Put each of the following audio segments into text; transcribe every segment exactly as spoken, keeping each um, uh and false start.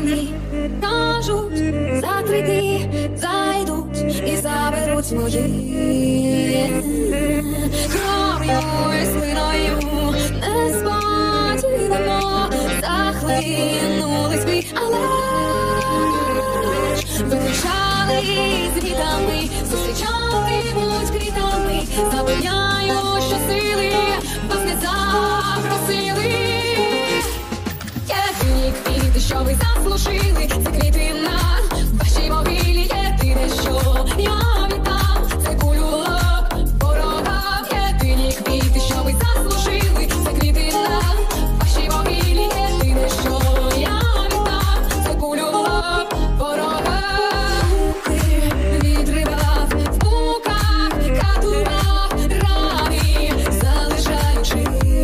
Вони кажуть, за три дні зайдуть і заберуть мої. Кров'ю і слиною не сподівано захлинулись бій, але виключали з вітами, зустрічатимуть квітами, запевняю, що сили вас не запросили. Єдині квіти, що ви заслужили, це квіти на вашій могилі. Єдине, що я віддам, це кулю в лоб ворогам. Єдині квіти, що ви заслужили, це квіти на вашій могилі. Єдине, що я віддам, це кулю в лоб ворогам. Відривав в муках, катував рани, залишаючи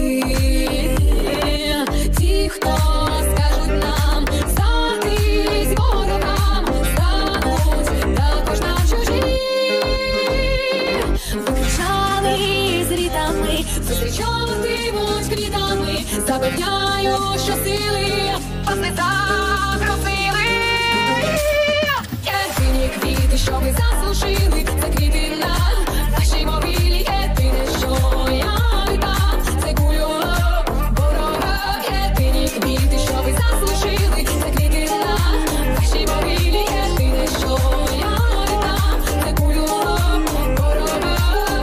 ті, хто скажуть нам здатись ворогам, стануть також на чужі. Виключали з рітами, зустрічатимуть квітами, запевняю, що сили вас не запросили. Єдині квіти, що ви заслужили, це квіти на вашій могилі. Єдине, що я віддам, це кулю в лоб ворога. Єдині квіти, що ви заслужили, це квіти на вашій могилі. Єдине, що я віддам, це кулю в лоб ворога.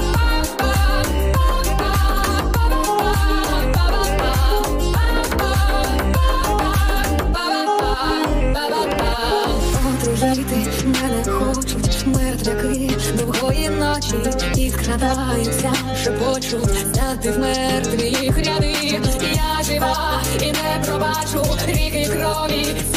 Одружити мене хочуть мертвяки довгої ночі, і скрадаються, шепочуть, зняти в мертві ряди. Я жива і не пробачу ріки крові.